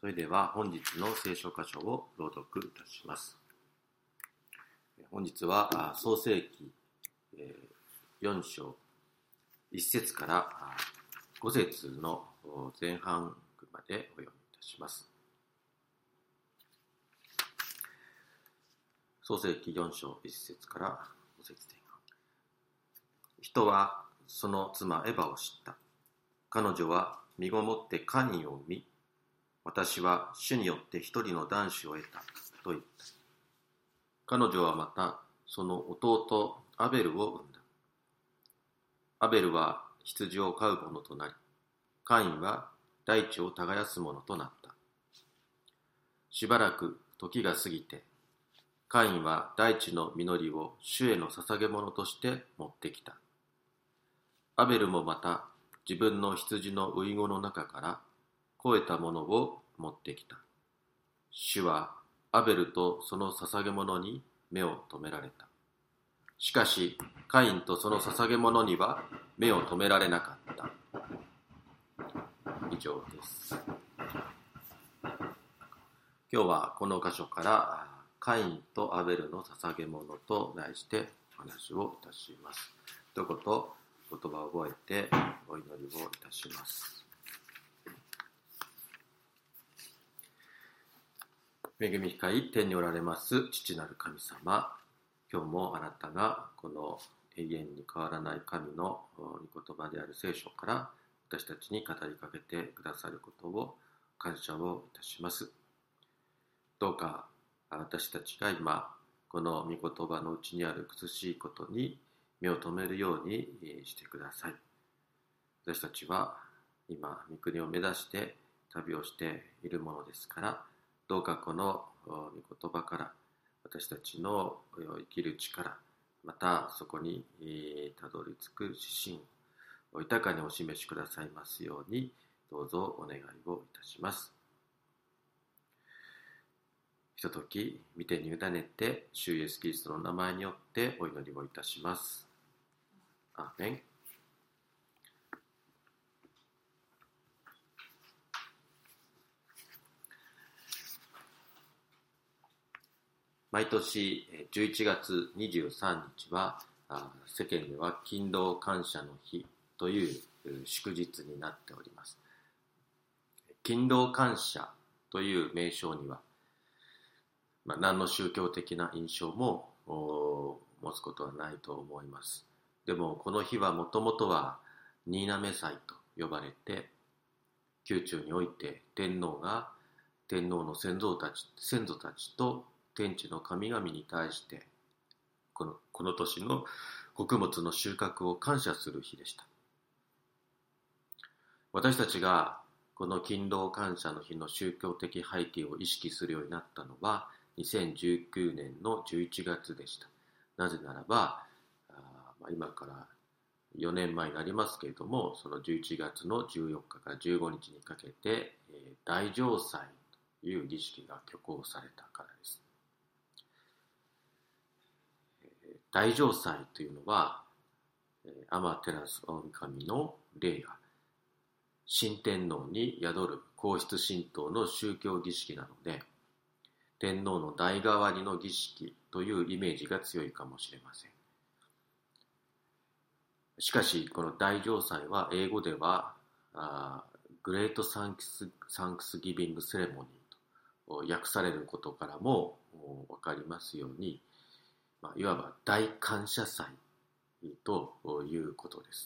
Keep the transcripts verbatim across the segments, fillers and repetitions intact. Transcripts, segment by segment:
それでは本日の聖書箇所を朗読いたします。本日は創世記よん章いち節からご節の前半までお読みいたします。創世記よん章いち節からご節前半。人はその妻エバを知った。彼女は身ごもってカインを産み、私は主によって一人の男子を得たと言った。彼女はまたその弟アベルを産んだ。アベルは羊を飼う者となり、カインは大地を耕す者となった。しばらく時が過ぎて、カインは大地の実りを主への捧げ物として持ってきた。アベルもまた自分の羊の遺語の中から肥えたものを持ってきた。主はアベルとその捧げ物に目を留められた。しかしカインとその捧げ物には目を留められなかった。以上です。今日はこの箇所からカインとアベルの捧げ物と題してお話をいたします。ということ言葉を覚えてお祈りをいたします。恵み深い天におられます父なる神様、今日もあなたがこの永遠に変わらない神の御言葉である聖書から私たちに語りかけてくださることを感謝をいたします。どうか私たちが今この御言葉のうちにある苦しいことに目を留めるようにしてください。私たちは今御国を目指して旅をしているものですから、どうかこの御言葉から私たちの生きる力、またそこにたどり着く指針を豊かにお示しくださいますように、どうぞお願いをいたします。ひととき御手に委ねて主イエスキリストの名前によってお祈りをいたします。アーメン。毎年じゅういちがつにじゅうさんにちは世間では勤労感謝の日という祝日になっております。勤労感謝という名称には、まあ、何の宗教的な印象も持つことはないと思います。でもこの日はもともとは新嘗祭と呼ばれて、宮中において天皇が天皇の先祖たち先祖たちと天地の神々に対してこの、この年の穀物の収穫を感謝する日でした。私たちがこの勤労感謝の日の宗教的背景を意識するようになったのはにせんじゅうきゅうねんのじゅういちがつでした。なぜならば、あ今からよねんまえになりますけれども、そのじゅういちがつのじゅうよっかからじゅうごにちにかけて、大嘗祭という儀式が挙行されたからです。大嘗祭というのは、アマテラス大神の霊が新天皇に宿る皇室神道の宗教儀式なので、天皇の代替わりの儀式というイメージが強いかもしれません。しかしこの大嘗祭は英語ではグレートサンクス、サンクスギビングセレモニーと訳されることからも分かりますように、まあ、いわば大感謝祭ということです。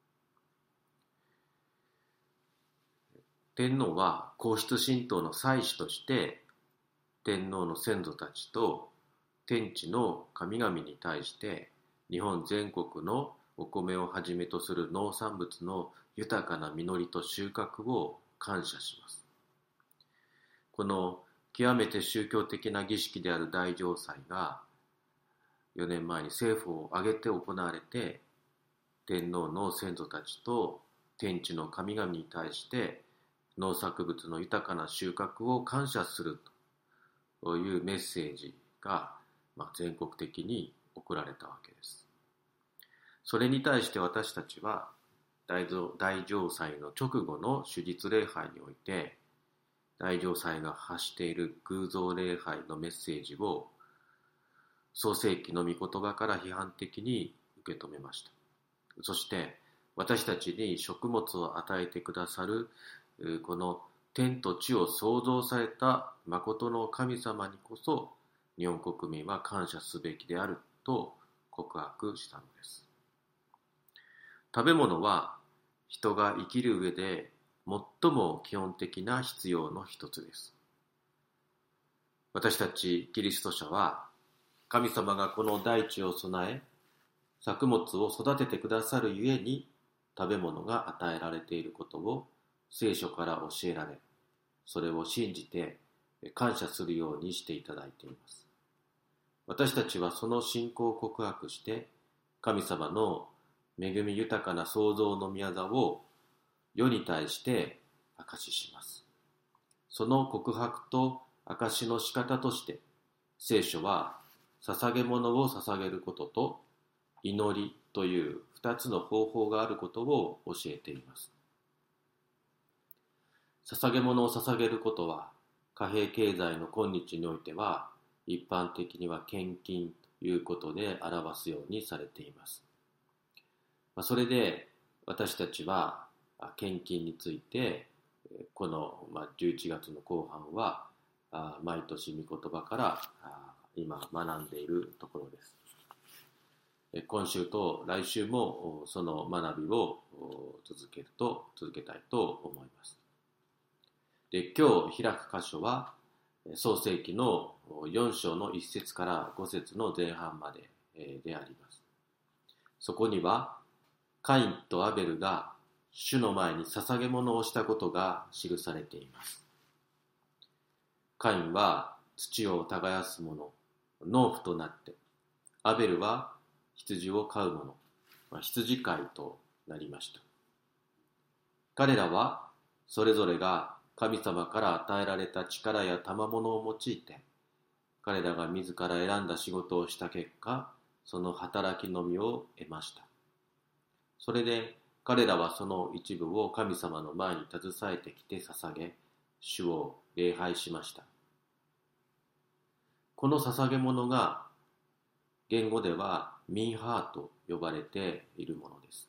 天皇は皇室神道の祭司として天皇の先祖たちと天地の神々に対して日本全国のお米をはじめとする農産物の豊かな実りと収穫を感謝します。この極めて宗教的な儀式である大嘗祭がよねんまえに政府を挙げて行われて、天皇の先祖たちと天地の神々に対して農作物の豊かな収穫を感謝するというメッセージが、まあ、全国的に送られたわけです。それに対して私たちは大乗祭の直後の主日礼拝において、 大乗祭が発している偶像礼拝のメッセージを創世記の御言葉から批判的に受け止めました。そして私たちに食物を与えてくださるこの天と地を創造された誠の神様にこそ日本国民は感謝すべきであると告白したのです。食べ物は人が生きる上で最も基本的な必要の一つです。私たちキリスト者は神様がこの大地を備え作物を育ててくださるゆえに食べ物が与えられていることを聖書から教えられ、それを信じて感謝するようにしていただいています。私たちはその信仰を告白して神様の恵み豊かな創造の宮座を世に対して証しします。その告白と証しの仕方として聖書は捧げ物を捧げることと祈りという二つの方法があることを教えています。捧げ物を捧げることは貨幣経済の今日においては一般的には献金ということで表すようにされています。それで私たちは献金についてこのじゅういちがつの後半は毎年御言葉から今学んでいるところです。今週と来週もその学びを続けると続けたいと思います。で、今日開く箇所は創世記のよん章のいっ節からご節の前半までであります。そこにはカインとアベルが主の前に捧げ物をしたことが記されています。カインは土を耕す者、農夫となって、アベルは羊を飼う者、羊飼いとなりました。彼らはそれぞれが神様から与えられた力や賜物を用いて、彼らが自ら選んだ仕事をした結果、その働きのみを得ました。それで彼らはその一部を神様の前に携えてきて捧げ、主を礼拝しました。この捧げ物が言語ではミンハーと呼ばれているものです。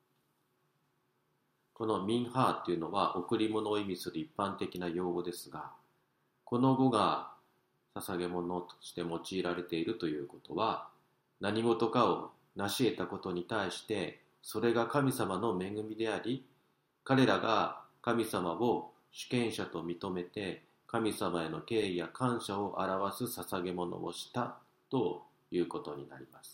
このミンハーというのは贈り物を意味する一般的な用語ですが、この語が捧げ物として用いられているということは、何事かを成し得たことに対してそれが神様の恵みであり、彼らが神様を主権者と認めて神様への敬意や感謝を表す捧げ物をしたということになります。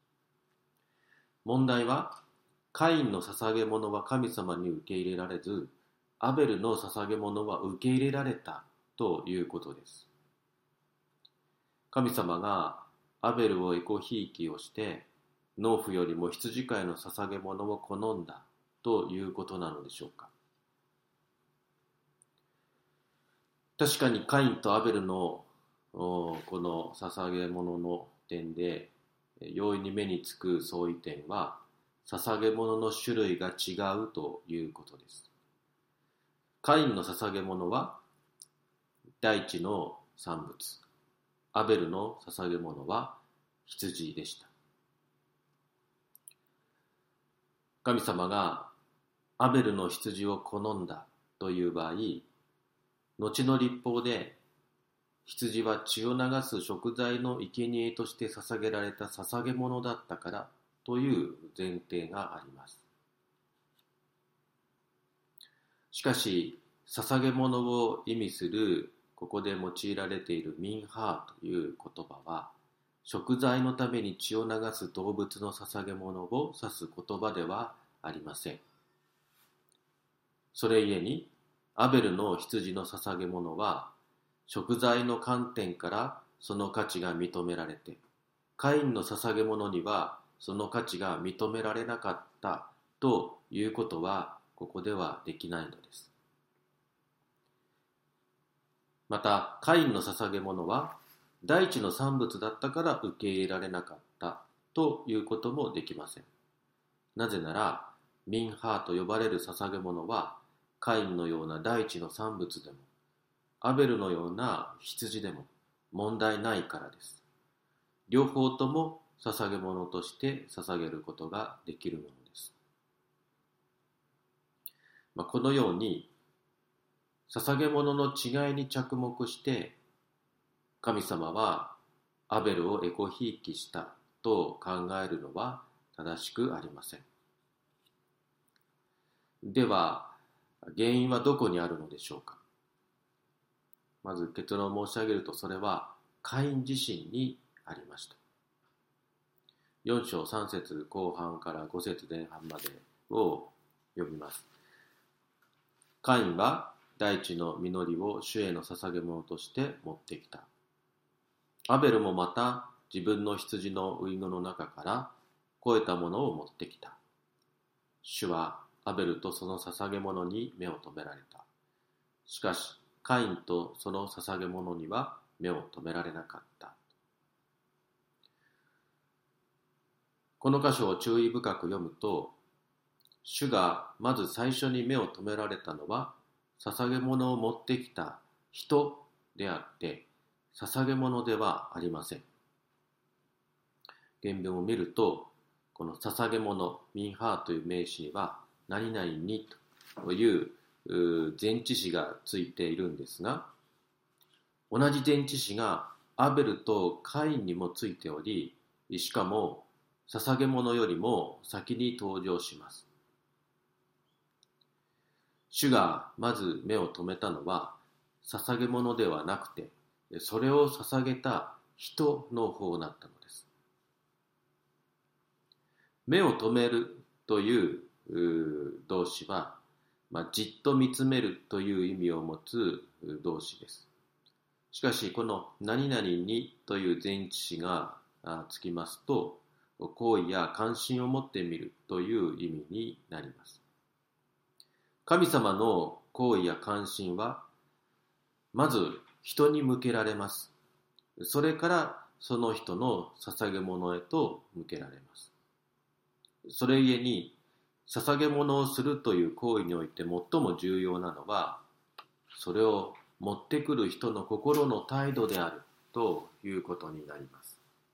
問題は、カインの捧げ物は神様に受け入れられず、アベルの捧げ物は受け入れられたということです。神様がアベルをエコひいきをして、農夫よりも羊飼いの捧げ物を好んだということなのでしょうか。確かにカインとアベルのこの捧げ物の点で容易に目につく相違点は、捧げ物の種類が違うということです。カインの捧げ物は大地の産物、アベルの捧げ物は羊でした。神様がアベルの羊を好んだという場合、後の律法で羊は血を流す食材の生贄として捧げられた捧げ物だったからという前提があります。しかし、捧げ物を意味するここで用いられているミンハーという言葉は、食材のために血を流す動物の捧げ物を指す言葉ではありません。それゆえに、アベルの羊の捧げ物は、食材の観点からその価値が認められて、カインの捧げ物にはその価値が認められなかったということは、ここではできないのです。また、カインの捧げ物は、大地の産物だったから受け入れられなかったということもできません。なぜなら、ミンハーと呼ばれる捧げ物は、カインのような大地の産物でも、 アベルのような羊でも問題ないからです。両方とも捧げ物として捧げることができるものです。まあ、このように捧げ物の違いに着目して神様はアベルをエコひいきしたと考えるのは正しくありません。では原因はどこにあるのでしょうか。まず結論を申し上げると、それはカイン自身にありました。よん章さん節後半からご節前半までを読みます。カインは大地の実りを主への捧げ物として持ってきた。アベルもまた自分の羊のウイゴの中から肥えたものを持ってきた。主はアベルとその捧げ物に目を留められた。しかしカインとその捧げ物には目を留められなかった。この箇所を注意深く読むと、主がまず最初に目を留められたのは捧げ物を持ってきた人であって捧げ物ではありません。原文を見ると、この捧げ物、ミンハーという名詞には何々にという前置詞がついているんですが、同じ前置詞がアベルとカインにもついており、しかも捧げ物よりも先に登場します。主がまず目を留めたのは捧げ物ではなくて、それを捧げた人の方だったのです。目を留めるという動詞は、まあ、じっと見つめるという意味を持つ動詞です。しかしこの何々にという前置詞がつきますと、好意や関心を持ってみるという意味になります。神様の好意や関心はまず人に向けられます。それからその人の捧げ物へと向けられます。それゆえに捧げ物をするという行為において最も重要なのは、それを持ってくる人の心の態度であるということになります。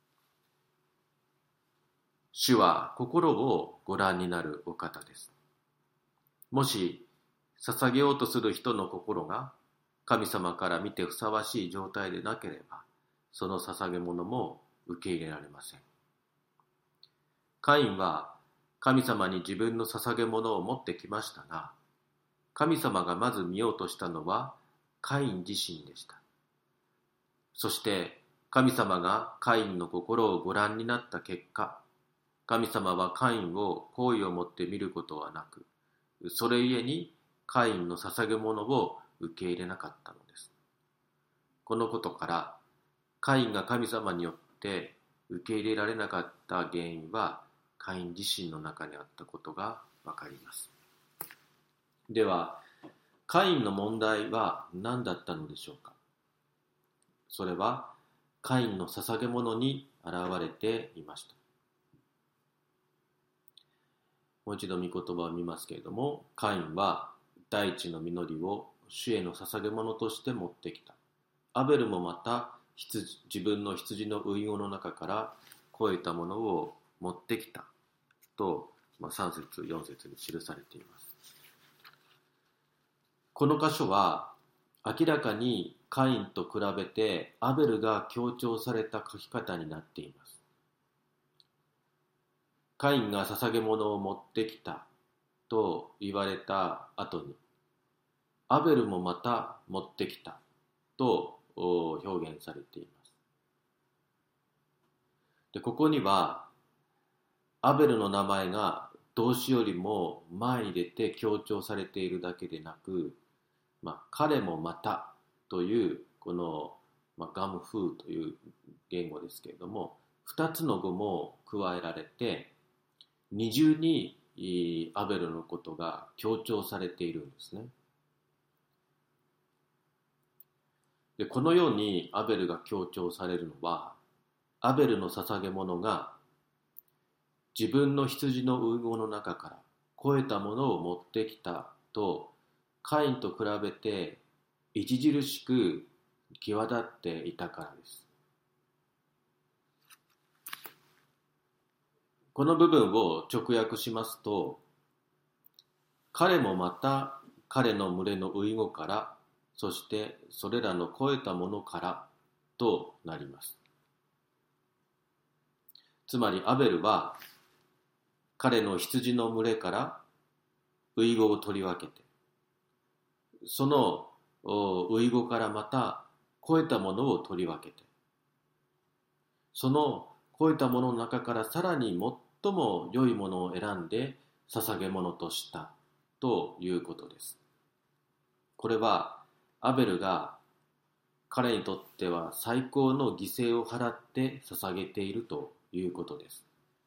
主は心をご覧になるお方です。もし捧げようとする人の心が神様から見てふさわしい状態でなければ、その捧げ物も受け入れられません。カインは神様に自分の捧げ物を持ってきましたが、神様がまず見ようとしたのはカイン自身でした。そして神様がカインの心をご覧になった結果、神様はカインを好意を持って見ることはなく、それゆえにカインの捧げ物を受け入れなかったのです。このことからカインが神様によって受け入れられなかった原因はカイン自身の中にあったことがわかります。ではカインの問題は何だったのでしょうか。それはカインの捧げ物に現れていました。もう一度御言葉を見ますけれども、カインは大地の実りを主への捧げ物として持ってきた。アベルもまた羊自分の羊のウイゴの中から肥えたものを持ってきたと、まあ、さん節よん節に記されています。この箇所は明らかにカインと比べてアベルが強調された書き方になっています。カインが捧げ物を持ってきたと言われた後に、アベルもまた持ってきたと表現されています。で、ここにはアベルの名前が動詞よりも前に出て強調されているだけでなく、まあ、彼もまたというこの、まあ、ガムフーという言語ですけれども、ふたつの語も加えられて二重にアベルのことが強調されているんですね。で、このようにアベルが強調されるのは、アベルの捧げ物が自分の羊のウイゴの中から肥えたものを持ってきたとカインと比べて著しく際立っていたからです。この部分を直訳しますと、彼もまた彼の群れの遺語から、そしてそれらの超えたものからとなります。つまりアベルは彼の羊の群れから遺語を取り分けて、その遺語からまた超えたものを取り分けて、その超えたものの中からさらに最も良いものを選んで捧げ物としたということです。これはアベルが彼にとっては最高の犠牲を払って捧げているということです。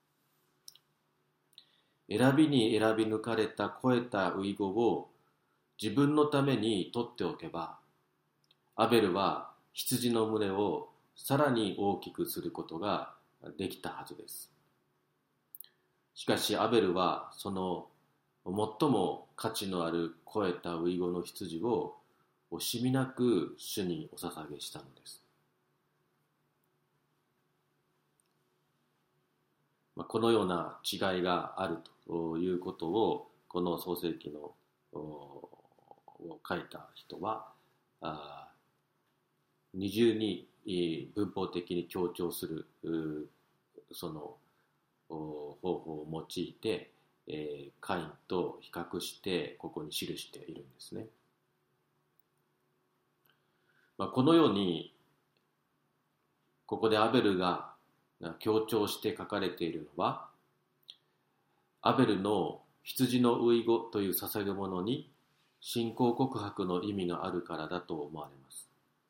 選びに選び抜かれた超えた遺語を自分のために取っておけば、アベルは羊の群れをさらに大きくすることができたはずです。しかしアベルはその最も価値のある超えた遺語の羊を惜しみなく主にお捧げしたのです。このような違いがあるということをこの創世記のを書いた人は二重に文法的に強調するその方法を用いてカインと比較してここに記しているんですね。このようにここでアベルが強調して書かれているのは、アベルの羊の遺語という捧げ物に信仰告白の意味があるからだと思われます。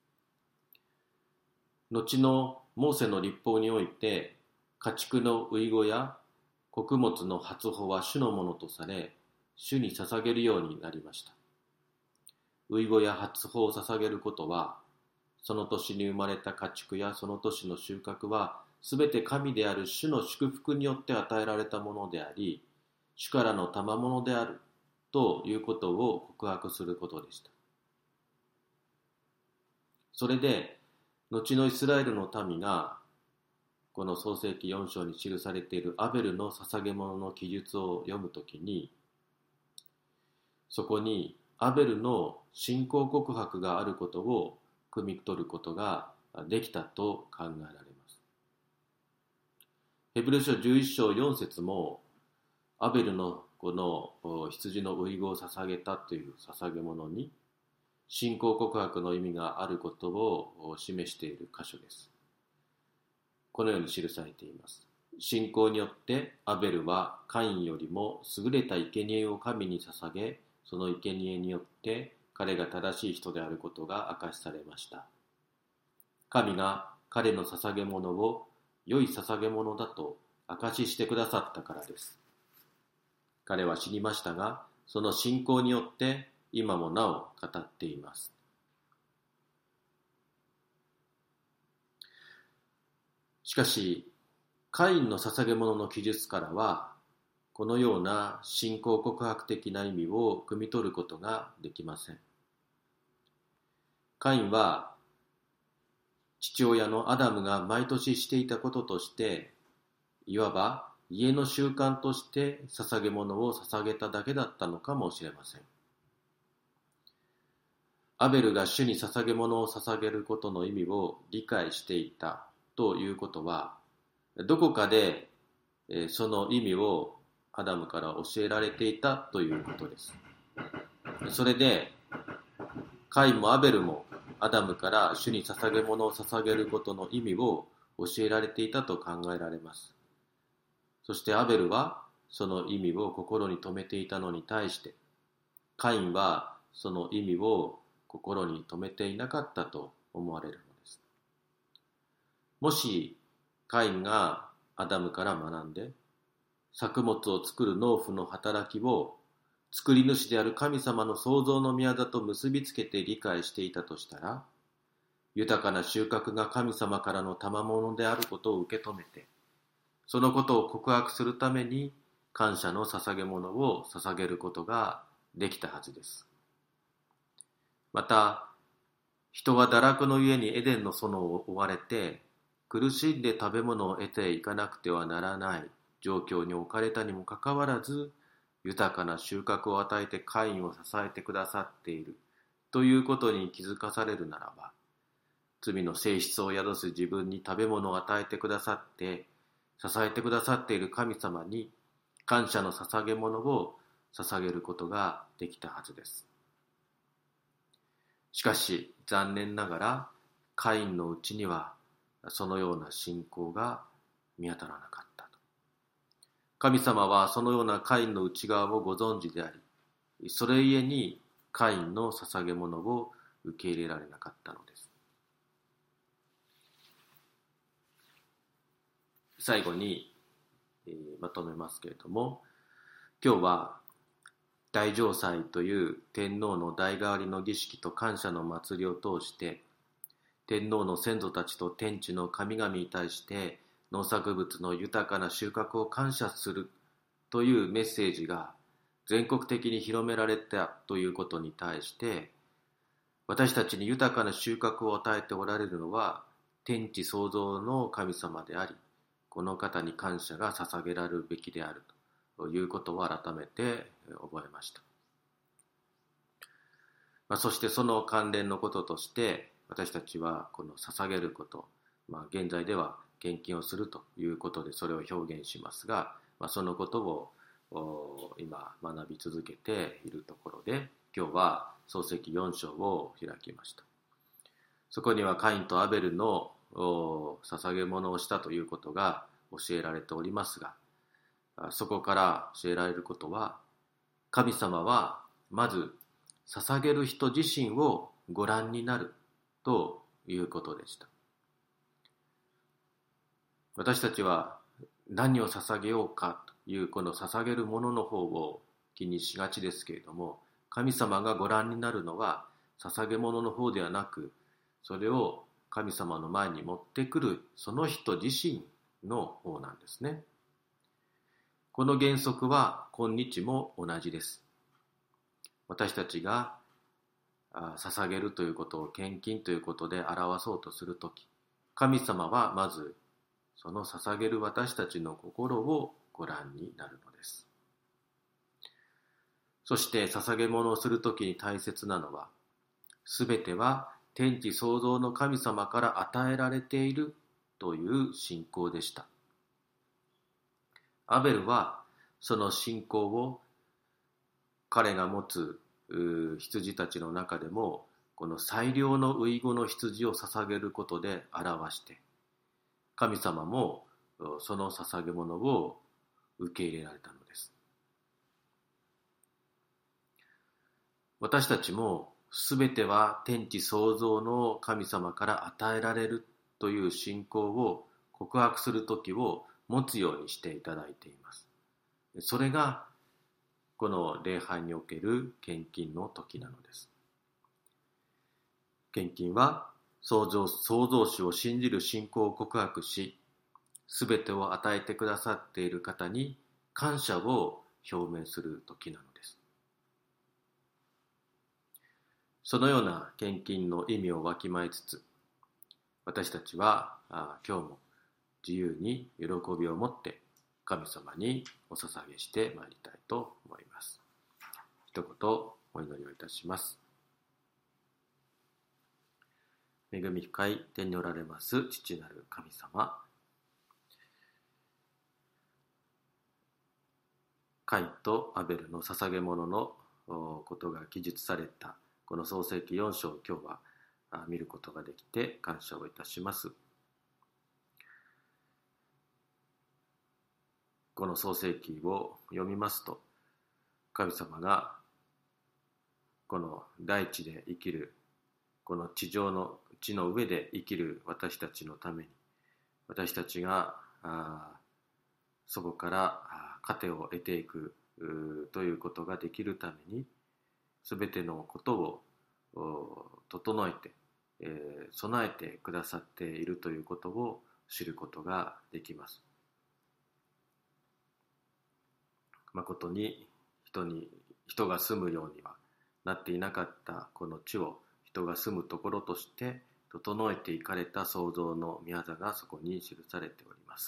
後のモーセの律法において、家畜の遺語や穀物の初穂は主のものとされ、主に捧げるようになりました。遺語や初穂を捧げることは、その年に生まれた家畜やその年の収穫は、すべて神である主の祝福によって与えられたものであり、主からの賜物であるということを告白することでした。それで、後のイスラエルの民が、この創世記よん章に記されているアベルの捧げ物の記述を読むときに、そこにアベルの信仰告白があることを汲み取ることができたと考えられます。ヘブル書じゅういち章よん節もアベルのこの羊の遺語を捧げたという捧げ物に信仰告白の意味があることを示している箇所です。このように記されています。信仰によってアベルはカインよりも優れた生贄を神に捧げ、その生贄によって彼が正しい人であることが明かしされました。神が彼の捧げ物を良い捧げ物だと証ししてくださったからです。彼は死にましたが、その信仰によって今もなお語っています。しかし、カインの捧げ物の記述からは、このような信仰告白的な意味を汲み取ることができません。カインは、父親のアダムが毎年していたこととして、いわば家の習慣として捧げ物を捧げただけだったのかもしれません。アベルが主に捧げ物を捧げることの意味を理解していたということは、どこかでその意味をアダムから教えられていたということです。それで、カインもアベルもアダムから主に捧げ物を捧げることの意味を教えられていたと考えられます。そしてアベルはその意味を心に留めていたのに対して、カインはその意味を心に留めていなかったと思われるのです。もしカインがアダムから学んで、作物を作る農夫の働きを作り主である神様の創造の宮だと結びつけて理解していたとしたら、豊かな収穫が神様からの賜物であることを受け止めて、そのことを告白するために感謝の捧げ物を捧げることができたはずです。また、 人は堕落のゆえにエデンの園を追われて、苦しんで食べ物を得ていかなくてはならない状況に置かれたにもかかわらず、豊かな収穫を与えてカインを支えてくださっているということに気づかされるならば、罪の性質を宿す自分に食べ物を与えてくださって、支えてくださっている神様に感謝の捧げ物を捧げることができたはずです。しかし残念ながらカインのうちにはそのような信仰が見当たらなかったと。神様はそのようなカインの内側をご存知であり、それゆえにカインの捧げ物を受け入れられなかったのです。最後に、えー、まとめますけれども、今日は大嘗祭という天皇の代替わりの儀式と感謝の祭りを通して、天皇の先祖たちと天地の神々に対して農作物の豊かな収穫を感謝するというメッセージが全国的に広められたということに対して、私たちに豊かな収穫を与えておられるのは天地創造の神様であり、この方に感謝が捧げられるべきであるということを改めて覚えました。まあ、そしてその関連のこととして私たちはこの捧げること、まあ、現在では献金をするということでそれを表現しますが、まあ、そのことを今学び続けているところで、今日は創世記よん章を開きました。そこにはカインとアベルの捧げ物をしたということが教えられておりますが、そこから教えられることは、神様はまず捧げる人自身をご覧になるということでした。私たちは何を捧げようかというこの捧げるものの方を気にしがちですけれども、神様がご覧になるのは捧げ物の方ではなく、それを神様の前に持ってくるその人自身の方なんですね。この原則は今日も同じです。私たちが捧げるということを献金ということで表そうとするとき、神様はまずその捧げる私たちの心をご覧になるのです。そして捧げ物をするときに大切なのは、すべては天地創造の神様から与えられているという信仰でした。アベルはその信仰を彼が持つ羊たちの中でもこの最良の初子の羊を捧げることで表して、神様もその捧げ物を受け入れられたのです。私たちもすべては天地創造の神様から与えられるという信仰を告白するときを持つようにしていただいています。それがこの礼拝における献金の時なのです。献金は創造、創造主を信じる信仰を告白し、すべてを与えてくださっている方に感謝を表明する時なのです。そのような献金の意味をわきまえつつ、私たちはあ今日も自由に喜びを持って神様にお捧げしてまいりたいと思います。一言お祈りをいたします。恵み深い天におられます父なる神様、カインとアベルの捧げ物のことが記述されたこの創世記よん章を今日は見ることができて感謝をいたします。この創世記を読みますと、神様がこの大地で生きる、この地上の地の上で生きる私たちのために、私たちがあそこから糧を得ていくということができるために、すべてのことを整えて、えー、備えてくださっているということを知ることができます。誠に人に人が住むようにはなっていなかったこの地を人人が住むところとして整えていかれた創造の御業がそこに記されております。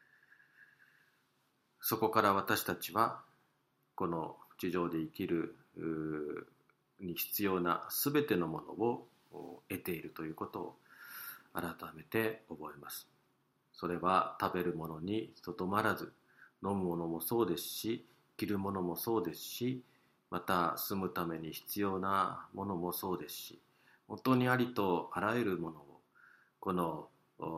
そこから私たちはこの地上で生きるに必要なすべてのものを得ているということを改めて覚えます。それは食べるものにとどまらず、飲むものもそうですし、着るものもそうですし、また住むために必要なものもそうですし、本当にありとあらゆるものをこの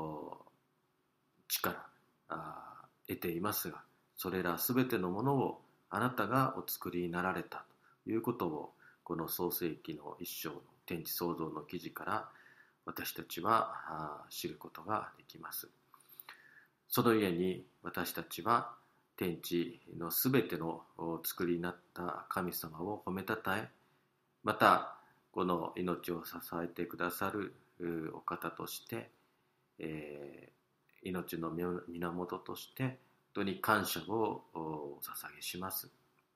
地から得ていますが、それらすべてのものをあなたがお作りになられたということを、この創世記の一章の天地創造の記事から私たちは知ることができます。そのゆえに私たちは天地のすべてのお作りになった神様を褒めたたえ、またこの命を支えてくださるお方として、えー、命の源として本当に感謝をお捧げします。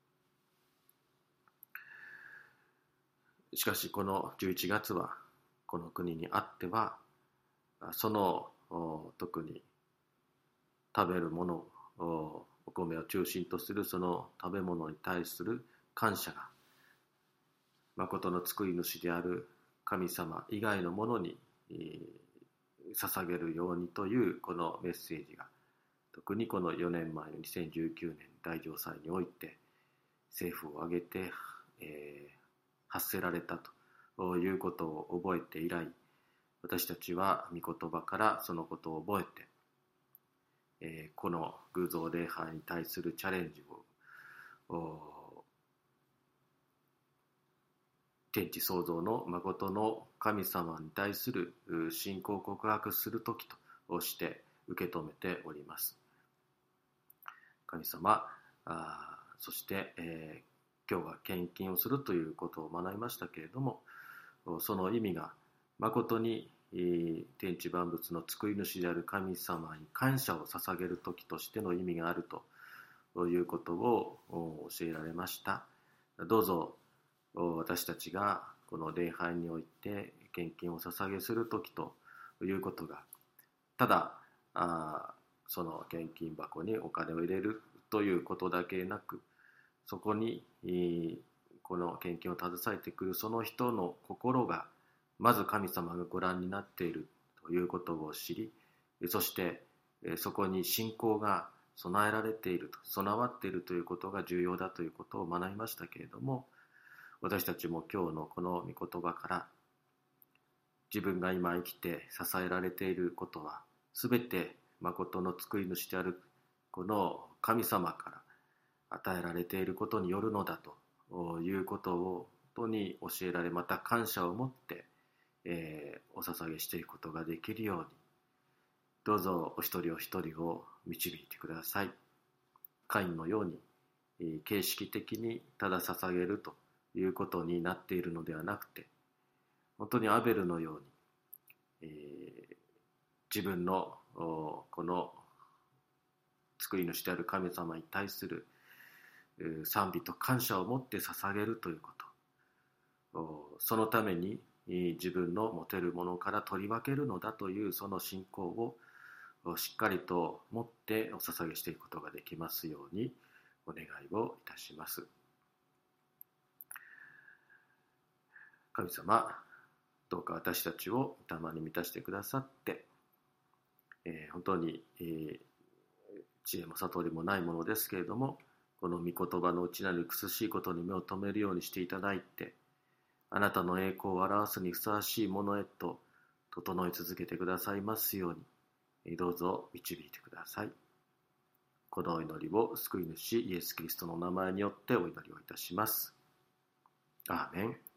しかしこのじゅういちがつはこの国にあってはその特に食べるもの、お米を中心とするその食べ物に対する感謝が誠の救い主である神様以外のものに捧げるようにというこのメッセージが、特にこのよねんまえのにせんじゅうきゅうねん大嘗祭において政府を挙げて、えー、発せられたということを覚えて以来、私たちは御言葉からそのことを覚えて、えー、この偶像礼拝に対するチャレンジを天地創造の誠の神様に対する信仰を告白するときとして受け止めております。神様、あそして、えー、今日は献金をするということを学びましたけれども、その意味が誠に天地万物の救い主である神様に感謝を捧げる時としての意味があるということを教えられました。どうぞ私たちがこの礼拝において献金を捧げする時ということが、ただあその献金箱にお金を入れるということだけなく、そこにこの献金を携えてくるその人の心がまず神様がご覧になっているということを知り、そしてそこに信仰が備えられていると、備わっているということが重要だということを学びましたけれども、私たちも今日のこの御言葉から自分が今生きて支えられていることはすべて誠の救い主であるこの神様から与えられていることによるのだということを本当に教えられ、また感謝を持ってえー、お捧げしていくことができるように、どうぞお一人お一人を導いてください。カインのように、えー、形式的にただ捧げるということになっているのではなくて、本当にアベルのように、えー、自分のこの救い主である神様に対する賛美と感謝を持って捧げるということ、そのために自分の持てるものから取り分けるのだというその信仰をしっかりと持ってお捧げしていくことができますようにお願いをいたします。神様、どうか私たちを御霊に満たしてくださって、えー、本当に、えー、知恵も悟りもないものですけれども、この御言葉の内なる苦しいことに目を留めるようにしていただいて、あなたの栄光を表すにふさわしいものへと整い続けてくださいますように、どうぞ導いてください。この祈りを救い主イエス・キリストの名前によってお祈りをいたします。アーメン。